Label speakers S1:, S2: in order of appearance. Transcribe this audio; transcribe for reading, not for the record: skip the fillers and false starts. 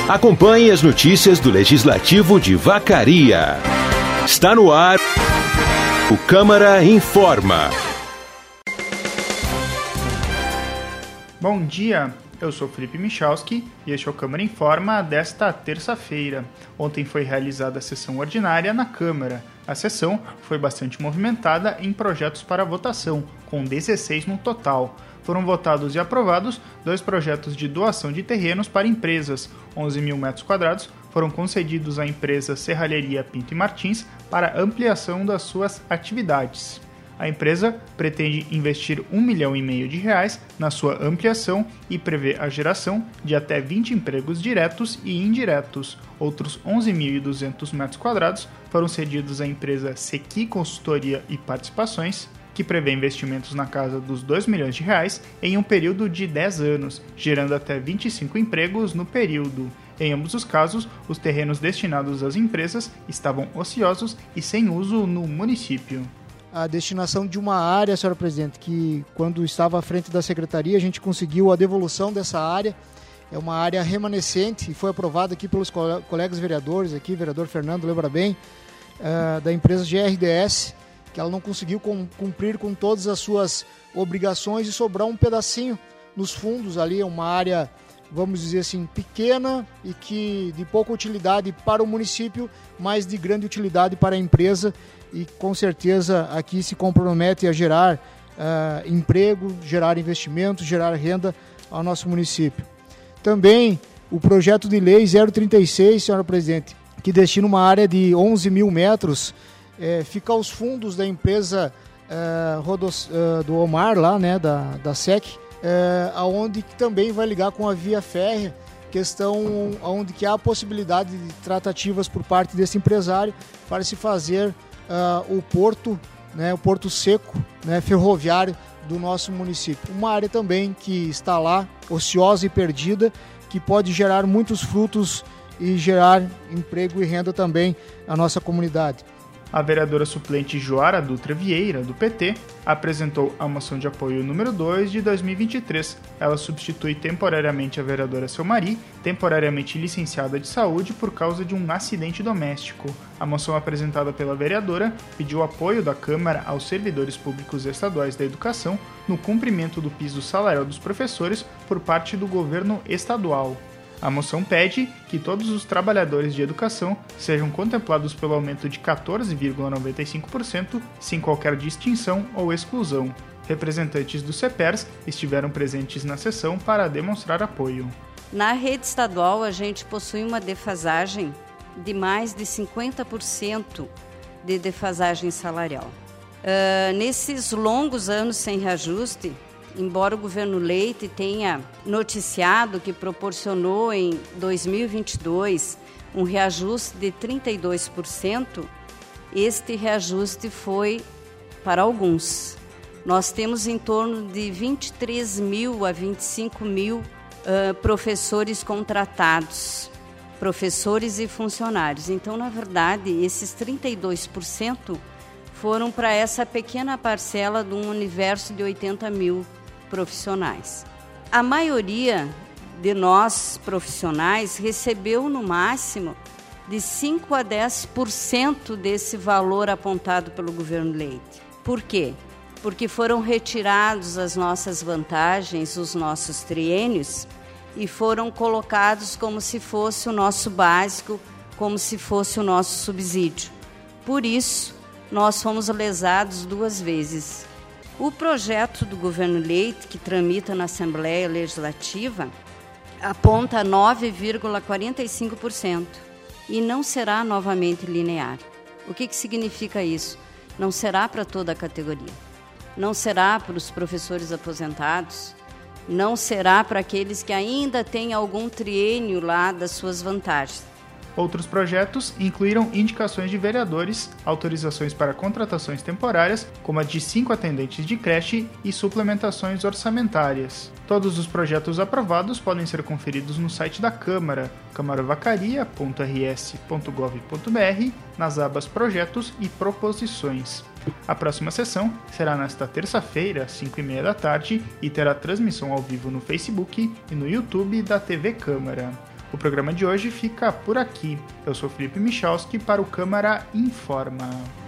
S1: Acompanhe as notícias do Legislativo de Vacaria. Está no ar o Câmara Informa.
S2: Bom dia, eu sou Felipe Michalski e este é o Câmara Informa desta terça-feira. Ontem foi realizada a sessão ordinária na Câmara. A sessão foi bastante movimentada em projetos para votação, com 16 no total. Foram votados e aprovados 2 projetos de doação de terrenos para empresas. 11 mil metros quadrados foram concedidos à empresa Serralheria Pinto e Martins para ampliação das suas atividades. A empresa pretende investir R$1,5 milhão na sua ampliação e prevê a geração de até 20 empregos diretos e indiretos. Outros 11.200 metros quadrados foram cedidos à empresa Sequi Consultoria e Participações, que prevê investimentos na casa dos R$2 milhões em um período de 10 anos, gerando até 25 empregos no período. Em ambos os casos, os terrenos destinados às empresas estavam ociosos e sem uso no município.
S3: A destinação de uma área, senhora presidente, que quando estava à frente da secretaria a gente conseguiu a devolução dessa área. É uma área remanescente e foi aprovada aqui pelos colegas vereadores, aqui, vereador Fernando lembra bem, da empresa GRDS, que ela não conseguiu cumprir com todas as suas obrigações e sobrar um pedacinho nos fundos ali, uma área, vamos dizer assim, pequena e que de pouca utilidade para o município, mas de grande utilidade para a empresa. E com certeza aqui se compromete a gerar emprego, gerar investimento, gerar renda ao nosso município. Também o projeto de lei 036, senhora presidente, que destina uma área de 11 mil metros, fica aos fundos da empresa do Omar, lá, né, da SEC, aonde também vai ligar com a via férrea, questão onde que há a possibilidade de tratativas por parte desse empresário para se fazer o porto, né, o porto seco, né, ferroviário do nosso município. Uma área também que está lá, ociosa e perdida, que pode gerar muitos frutos e gerar emprego e renda também à nossa comunidade.
S2: A vereadora suplente Joara Dutra Vieira, do PT, apresentou a moção de apoio número 2 de 2023. Ela substitui temporariamente a vereadora Selmari, temporariamente licenciada de saúde por causa de um acidente doméstico. A moção apresentada pela vereadora pediu apoio da Câmara aos servidores públicos estaduais da educação no cumprimento do piso salarial dos professores por parte do governo estadual. A moção pede que todos os trabalhadores de educação sejam contemplados pelo aumento de 14,95%, sem qualquer distinção ou exclusão. Representantes do CEPERS estiveram presentes na sessão para demonstrar apoio.
S4: Na rede estadual, a gente possui uma defasagem de mais de 50% de defasagem salarial. Nesses longos anos sem reajuste, embora o governo Leite tenha noticiado que proporcionou em 2022 um reajuste de 32%, este reajuste foi para alguns. Nós temos em torno de 23 mil a 25 mil professores contratados, professores e funcionários. Então, na verdade, esses 32% foram para essa pequena parcela de um universo de 80 mil profissionais. A maioria de nós profissionais recebeu no máximo de 5 a 10% desse valor apontado pelo governo Leite. Por quê? Porque foram retirados as nossas vantagens, os nossos triênios, e foram colocados como se fosse o nosso básico, como se fosse o nosso subsídio. Por isso, nós fomos lesados 2 vezes. O projeto do governo Leite, que tramita na Assembleia Legislativa, aponta 9,45% e não será novamente linear. O que significa isso? Não será para toda a categoria. Não será para os professores aposentados, não será para aqueles que ainda têm algum triênio lá das suas vantagens.
S2: Outros projetos incluíram indicações de vereadores, autorizações para contratações temporárias, como a de 5 atendentes de creche e suplementações orçamentárias. Todos os projetos aprovados podem ser conferidos no site da Câmara, camaravacaria.rs.gov.br, nas abas Projetos e Proposições. A próxima sessão será nesta terça-feira, às 5h30 da tarde, e terá transmissão ao vivo no Facebook e no YouTube da TV Câmara. O programa de hoje fica por aqui. Eu sou Felipe Michalski para o Câmara Informa.